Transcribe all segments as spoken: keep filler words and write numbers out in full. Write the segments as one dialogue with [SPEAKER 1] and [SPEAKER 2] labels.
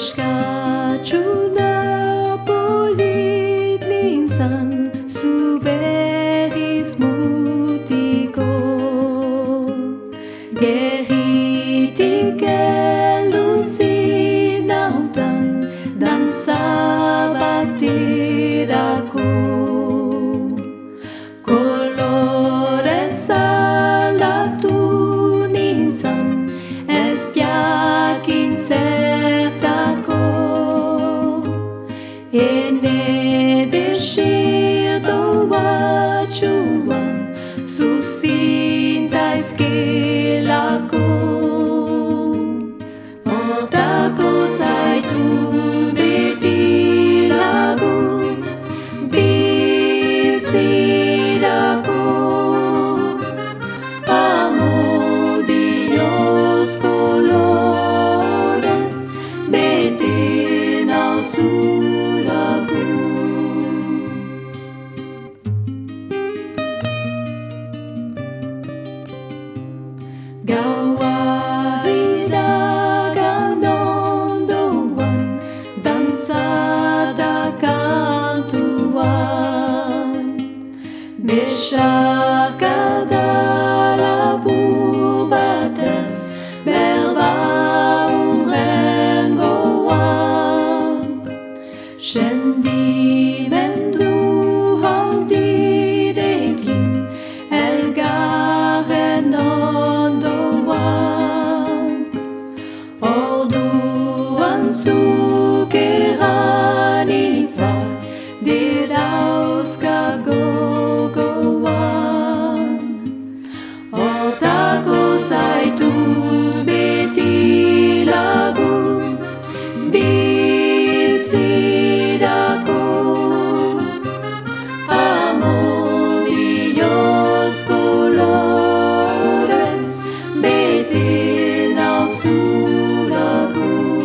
[SPEAKER 1] Neskatxuna polit nintzan, zu berriz mutiko. Gerritik heldu zinautan, dantza baterako. Kolorez aldatu nintzan, ez jakin zertako. Ene desierto batxuan, zuzintaizkelako. Hortako zaitut beti lagun, bizirako. Amodioz kolorez, bete nauzulako. Gaua iragan ondoan, dantza da kantuan. Besarkada labur batez, berba hurrengoan. Sentimendu handirekin, elgarren ondoan. Orduan zuk eran izan, dirauzka gogoan. Hortako zaitut beti lagun, bizirako. Amodioz kolorez, bete nauzulako.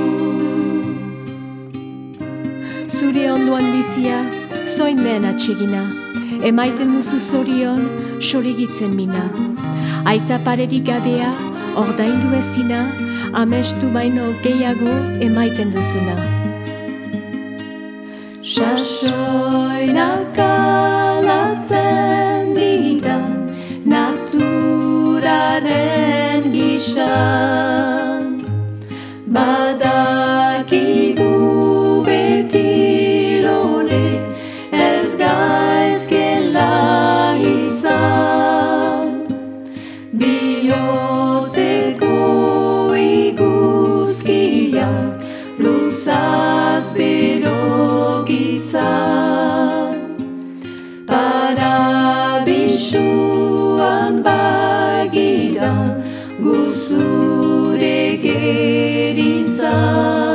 [SPEAKER 2] Zure ondoan bizia, zoin mehen atsegina. Emaiten duzu zorion, xorigitzen mina. Aita parerik gabea, ordaindu ezina, amestu baino gehiago emaiten duzuna.
[SPEAKER 1] Sasoinak alatzen dira, naturaren gisan. Badakigu beti lore, ez gaizkela izan. Bihotzeko iguzkiak, luzaz bero gizan. Parabisuan bagira, guzure gerizan.